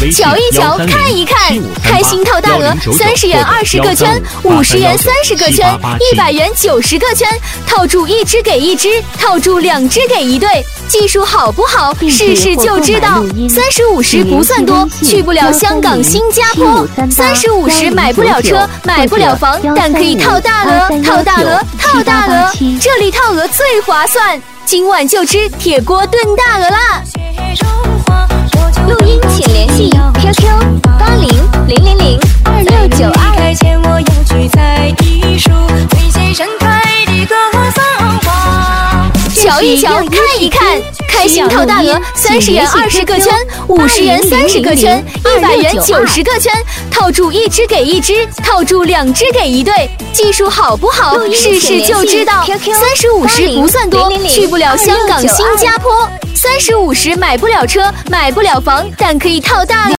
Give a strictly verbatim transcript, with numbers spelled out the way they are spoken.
瞧一瞧，看一看，开心套大额，三十元二十个圈，五十元三十个圈，一百元九十个圈，套住一只给一只，套住两只给一对。技术好不好，试试就知道。三十五十不算多，去不了香港、新加坡。三十五十买不了车，买不了房，但可以套大额，套大额，套大额。这里套额最划算，今晚就吃铁锅炖大鹅啦！录音请联系 Q Q 八零零零零二六九二。瞧一瞧，看一看，开心套大额，三十元二十个圈，五十元三十个圈，一百元九十个圈，套住一只给一只，套住两只给一对。技术好不好，试试就知道。三十五十不算多，去不了香港、新加坡。三十五十买不了车，买不了房，但可以套大额。